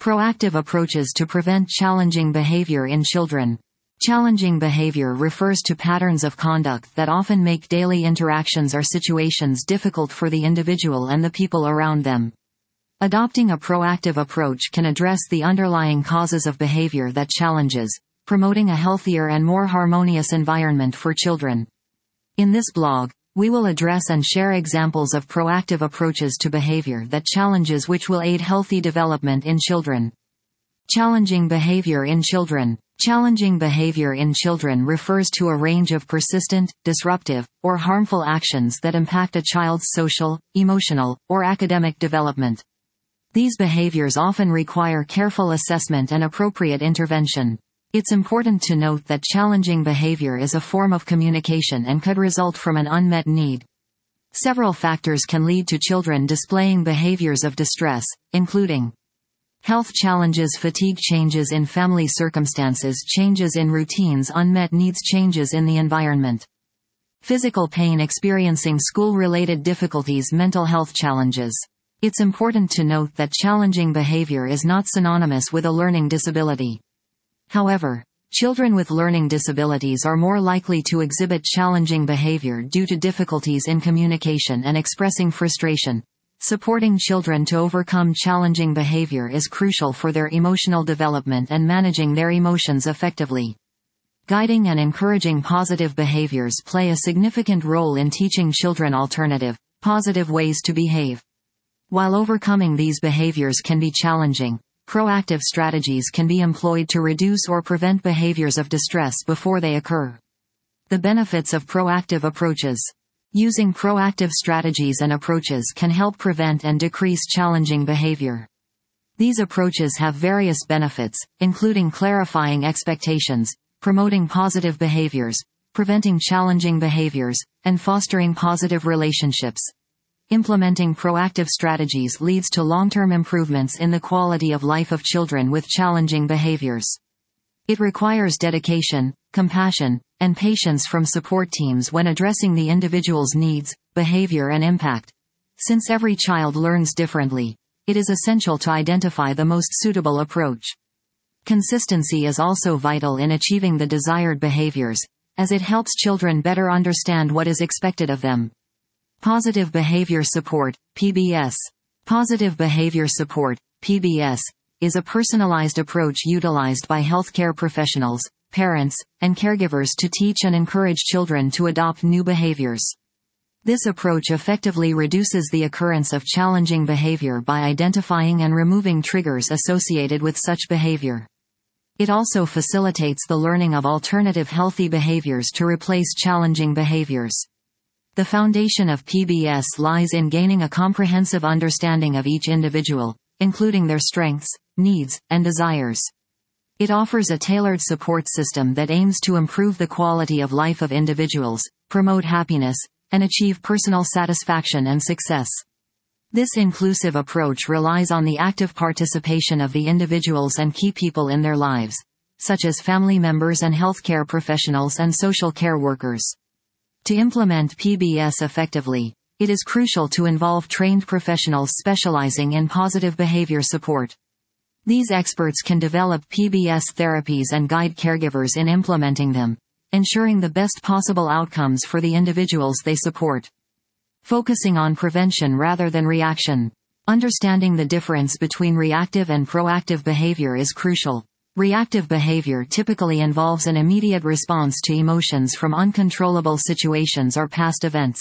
Proactive approaches to prevent challenging behavior in children. Challenging behavior refers to patterns of conduct that often make daily interactions or situations difficult for the individual and the people around them. Adopting a proactive approach can address the underlying causes of behavior that challenges, promoting a healthier and more harmonious environment for children. In this blog, we will address and share examples of proactive approaches to behavior that challenges which will aid healthy development in children. Challenging behavior in children. Challenging behavior in children refers to a range of persistent, disruptive, or harmful actions that impact a child's social, emotional, or academic development. These behaviors often require careful assessment and appropriate intervention. It's important to note that challenging behavior is a form of communication and could result from an unmet need. Several factors can lead to children displaying behaviors of distress, including health challenges, fatigue, changes in family circumstances, changes in routines, unmet needs, changes in the environment, physical pain, experiencing school-related difficulties, mental health challenges. It's important to note that challenging behavior is not synonymous with a learning disability. However, children with learning disabilities are more likely to exhibit challenging behavior due to difficulties in communication and expressing frustration. Supporting children to overcome challenging behavior is crucial for their emotional development and managing their emotions effectively. Guiding and encouraging positive behaviors play a significant role in teaching children alternative, positive ways to behave. While overcoming these behaviors can be challenging, proactive strategies can be employed to reduce or prevent behaviors of distress before they occur. The benefits of proactive approaches. Using proactive strategies and approaches can help prevent and decrease challenging behavior. These approaches have various benefits, including clarifying expectations, promoting positive behaviors, preventing challenging behaviors, and fostering positive relationships. Implementing proactive strategies leads to long-term improvements in the quality of life of children with challenging behaviors. It requires dedication, compassion, and patience from support teams when addressing the individual's needs, behavior, and impact. Since every child learns differently, it is essential to identify the most suitable approach. Consistency is also vital in achieving the desired behaviors, as it helps children better understand what is expected of them. Positive Behavior Support, PBS. Positive Behavior Support, PBS, is a personalized approach utilized by healthcare professionals, parents, and caregivers to teach and encourage children to adopt new behaviors. This approach effectively reduces the occurrence of challenging behavior by identifying and removing triggers associated with such behavior. It also facilitates the learning of alternative healthy behaviors to replace challenging behaviors. The foundation of PBS lies in gaining a comprehensive understanding of each individual, including their strengths, needs, and desires. It offers a tailored support system that aims to improve the quality of life of individuals, promote happiness, and achieve personal satisfaction and success. This inclusive approach relies on the active participation of the individuals and key people in their lives, such as family members and healthcare professionals and social care workers. To implement PBS effectively, it is crucial to involve trained professionals specializing in positive behavior support. These experts can develop PBS therapies and guide caregivers in implementing them, ensuring the best possible outcomes for the individuals they support. Focusing on prevention rather than reaction. Understanding the difference between reactive and proactive behavior is crucial. Reactive behavior typically involves an immediate response to emotions from uncontrollable situations or past events.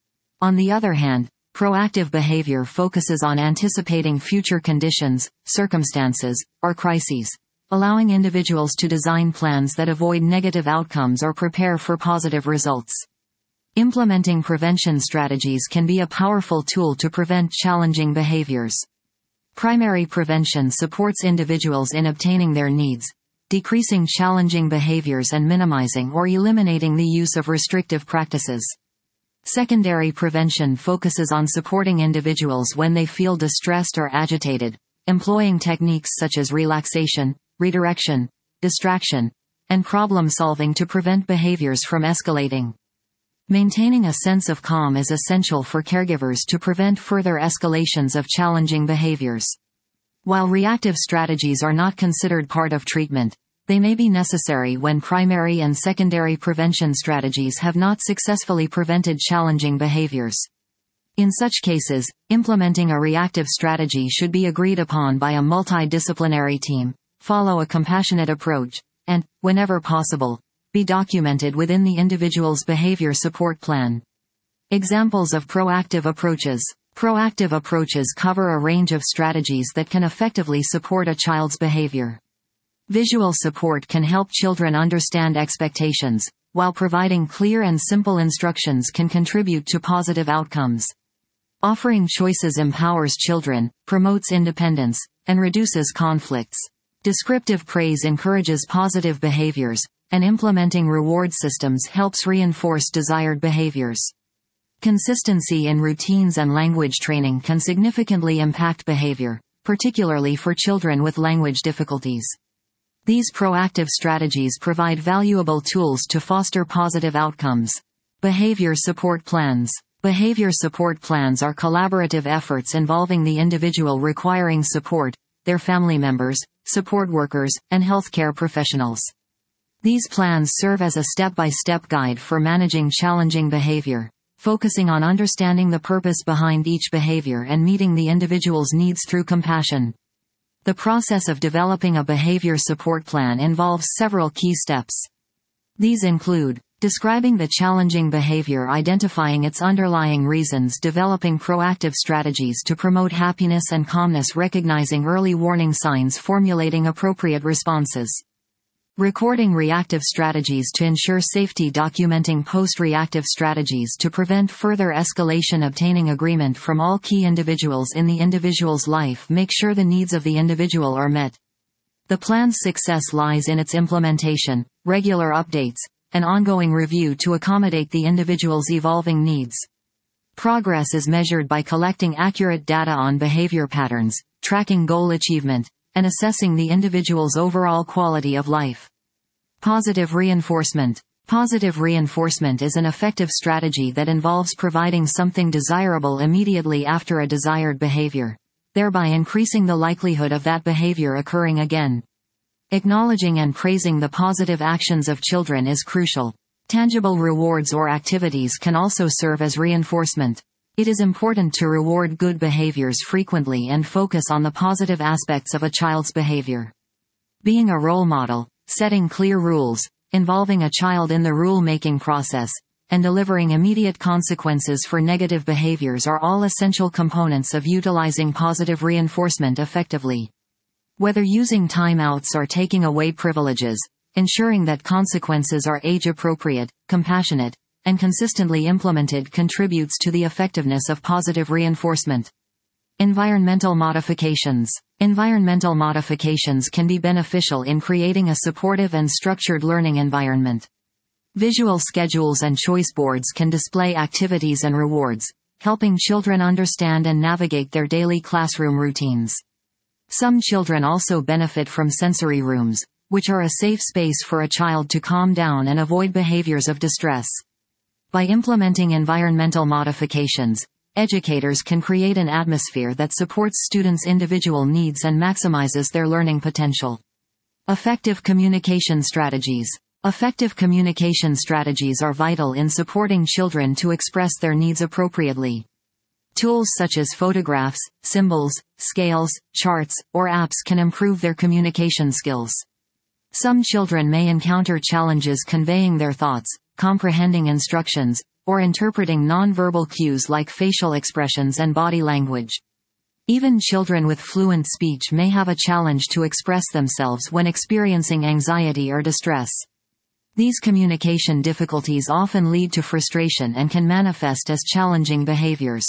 On the other hand, proactive behavior focuses on anticipating future conditions, circumstances, or crises, allowing individuals to design plans that avoid negative outcomes or prepare for positive results. Implementing prevention strategies can be a powerful tool to prevent challenging behaviors. Primary prevention supports individuals in obtaining their needs, decreasing challenging behaviors and minimizing or eliminating the use of restrictive practices. Secondary prevention focuses on supporting individuals when they feel distressed or agitated, employing techniques such as relaxation, redirection, distraction, and problem-solving to prevent behaviors from escalating. Maintaining a sense of calm is essential for caregivers to prevent further escalations of challenging behaviors. While reactive strategies are not considered part of treatment, they may be necessary when primary and secondary prevention strategies have not successfully prevented challenging behaviors. In such cases, implementing a reactive strategy should be agreed upon by a multidisciplinary team, follow a compassionate approach, and, whenever possible, be documented within the individual's behavior support plan. Examples of proactive approaches. Proactive approaches cover a range of strategies that can effectively support a child's behavior. Visual support can help children understand expectations, while providing clear and simple instructions can contribute to positive outcomes. Offering choices empowers children, promotes independence, and reduces conflicts. Descriptive praise encourages positive behaviors, and implementing reward systems helps reinforce desired behaviors. Consistency in routines and language training can significantly impact behavior, particularly for children with language difficulties. These proactive strategies provide valuable tools to foster positive outcomes. Behavior support plans. Behavior support plans are collaborative efforts involving the individual requiring support, their family members, support workers, and healthcare professionals. These plans serve as a step-by-step guide for managing challenging behavior, focusing on understanding the purpose behind each behavior and meeting the individual's needs through compassion. The process of developing a behavior support plan involves several key steps. These include describing the challenging behavior, identifying its underlying reasons, developing proactive strategies to promote happiness and calmness, recognizing early warning signs, formulating appropriate responses. Recording reactive strategies to ensure safety, documenting post-reactive strategies to prevent further escalation, obtaining agreement from all key individuals in the individual's life, make sure the needs of the individual are met. The plan's success lies in its implementation, regular updates, and ongoing review to accommodate the individual's evolving needs. Progress is measured by collecting accurate data on behavior patterns, tracking goal achievement, and assessing the individual's overall quality of life. Positive reinforcement. Positive reinforcement is an effective strategy that involves providing something desirable immediately after a desired behavior, thereby increasing the likelihood of that behavior occurring again. Acknowledging and praising the positive actions of children is crucial. Tangible rewards or activities can also serve as reinforcement. It is important to reward good behaviors frequently and focus on the positive aspects of a child's behavior. Being a role model, setting clear rules, involving a child in the rule-making process, and delivering immediate consequences for negative behaviors are all essential components of utilizing positive reinforcement effectively. Whether using timeouts or taking away privileges, ensuring that consequences are age-appropriate, compassionate, and consistently implemented contributes to the effectiveness of positive reinforcement. Environmental modifications. Environmental modifications can be beneficial in creating a supportive and structured learning environment. Visual schedules and choice boards can display activities and rewards, helping children understand and navigate their daily classroom routines. Some children also benefit from sensory rooms, which are a safe space for a child to calm down and avoid behaviors of distress. By implementing environmental modifications, educators can create an atmosphere that supports students' individual needs and maximizes their learning potential. Effective communication strategies. Effective communication strategies are vital in supporting children to express their needs appropriately. Tools such as photographs, symbols, scales, charts, or apps can improve their communication skills. Some children may encounter challenges conveying their thoughts, comprehending instructions, or interpreting nonverbal cues like facial expressions and body language. Even children with fluent speech may have a challenge to express themselves when experiencing anxiety or distress. These communication difficulties often lead to frustration and can manifest as challenging behaviors.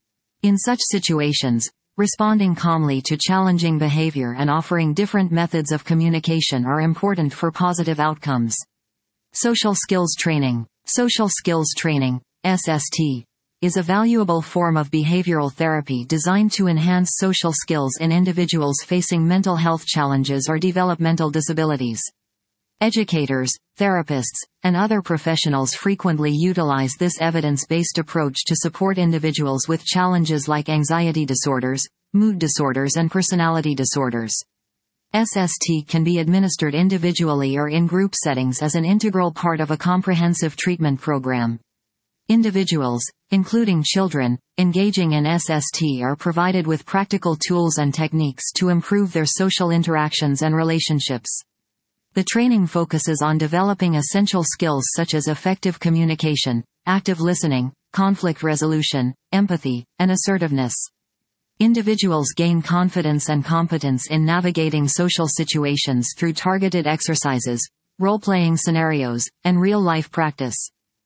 In such situations, responding calmly to challenging behavior and offering different methods of communication are important for positive outcomes. Social skills training. Social skills training, SST, is a valuable form of behavioral therapy designed to enhance social skills in individuals facing mental health challenges or developmental disabilities. Educators, therapists, and other professionals frequently utilize this evidence-based approach to support individuals with challenges like anxiety disorders, mood disorders and personality disorders. SST can be administered individually or in group settings as an integral part of a comprehensive treatment program. Individuals, including children, engaging in SST are provided with practical tools and techniques to improve their social interactions and relationships. The training focuses on developing essential skills such as effective communication, active listening, conflict resolution, empathy, and assertiveness. Individuals gain confidence and competence in navigating social situations through targeted exercises, role-playing scenarios, and real-life practice.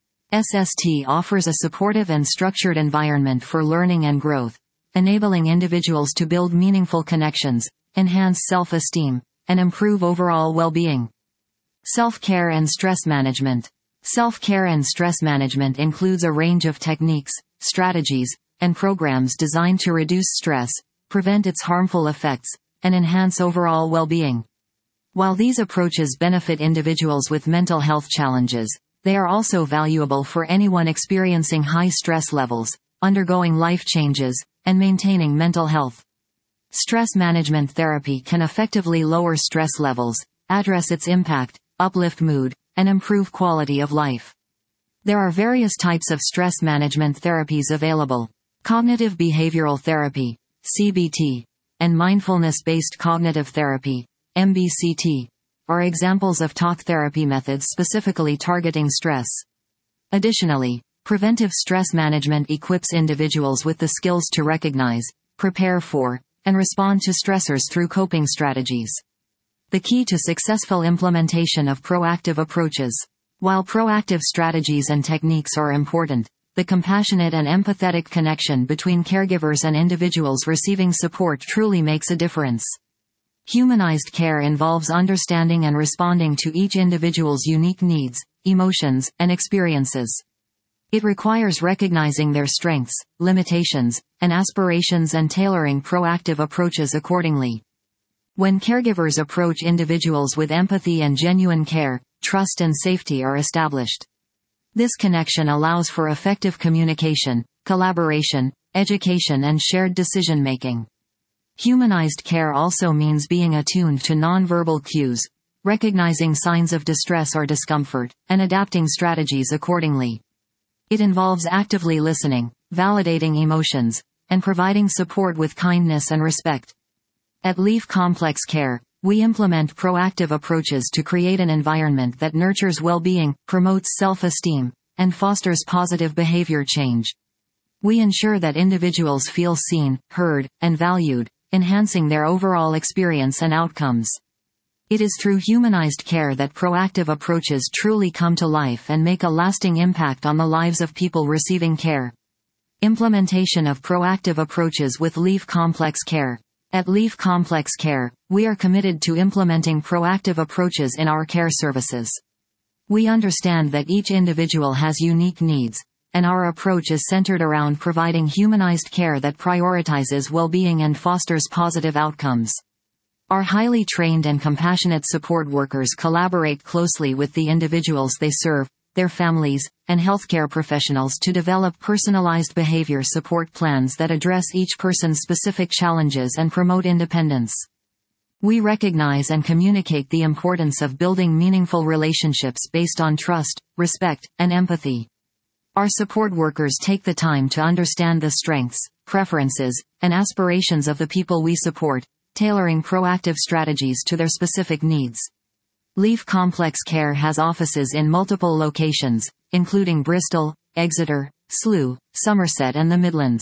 SST offers a supportive and structured environment for learning and growth, enabling individuals to build meaningful connections, enhance self-esteem, and improve overall well-being. Self-care and stress management. Self-care and stress management includes a range of techniques, strategies, and programs designed to reduce stress, prevent its harmful effects, and enhance overall well-being. While these approaches benefit individuals with mental health challenges, they are also valuable for anyone experiencing high stress levels, undergoing life changes, and maintaining mental health. Stress management therapy can effectively lower stress levels, address its impact, uplift mood, and improve quality of life. There are various types of stress management therapies available. Cognitive behavioral therapy, CBT, and mindfulness-based cognitive therapy, MBCT, are examples of talk therapy methods specifically targeting stress. Additionally, preventive stress management equips individuals with the skills to recognize, prepare for, and respond to stressors through coping strategies. The key to successful implementation of proactive approaches. While proactive strategies and techniques are important, the compassionate and empathetic connection between caregivers and individuals receiving support truly makes a difference. Humanized care involves understanding and responding to each individual's unique needs, emotions, and experiences. It requires recognizing their strengths, limitations, and aspirations and tailoring proactive approaches accordingly. When caregivers approach individuals with empathy and genuine care, trust and safety are established. This connection allows for effective communication, collaboration, education, and shared decision-making. Humanized care also means being attuned to nonverbal cues, recognizing signs of distress or discomfort, and adapting strategies accordingly. It involves actively listening, validating emotions, and providing support with kindness and respect. At Leaf Complex Care, we implement proactive approaches to create an environment that nurtures well-being, promotes self-esteem, and fosters positive behavior change. We ensure that individuals feel seen, heard, and valued, enhancing their overall experience and outcomes. It is through humanized care that proactive approaches truly come to life and make a lasting impact on the lives of people receiving care. Implementation of proactive approaches with Leaf Complex Care. At Leaf Complex Care, we are committed to implementing proactive approaches in our care services. We understand that each individual has unique needs, and our approach is centered around providing humanized care that prioritizes well-being and fosters positive outcomes. Our highly trained and compassionate support workers collaborate closely with the individuals they serve, their families, and healthcare professionals to develop personalized behavior support plans that address each person's specific challenges and promote independence. We recognize and communicate the importance of building meaningful relationships based on trust, respect, and empathy. Our support workers take the time to understand the strengths, preferences, and aspirations of the people we support, tailoring proactive strategies to their specific needs. Leaf Complex Care has offices in multiple locations, including Bristol, Exeter, Slough, Somerset, and the Midlands.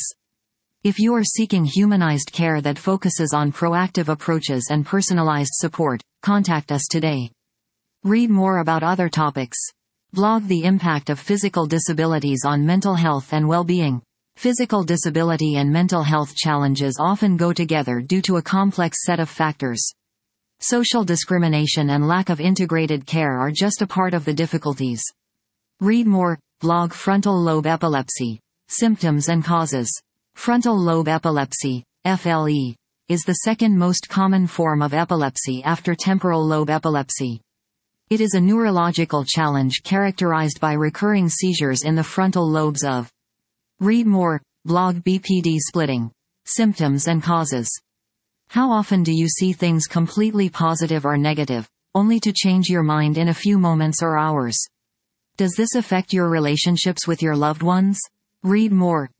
If you are seeking humanized care that focuses on proactive approaches and personalized support, contact us today. Read more about other topics. Blog: The impact of physical disabilities on mental health and well-being. Physical disability and mental health challenges often go together due to a complex set of factors. Social discrimination and lack of integrated care are just a part of the difficulties. Read more. Blog: Frontal lobe epilepsy. Symptoms and causes. Frontal lobe epilepsy, FLE, is the second most common form of epilepsy after temporal lobe epilepsy. It is a neurological challenge characterized by recurring seizures in the frontal lobes of. Read more. Blog: BPD splitting. Symptoms and causes. How often do you see things completely positive or negative, only to change your mind in a few moments or hours? Does this affect your relationships with your loved ones? Read more.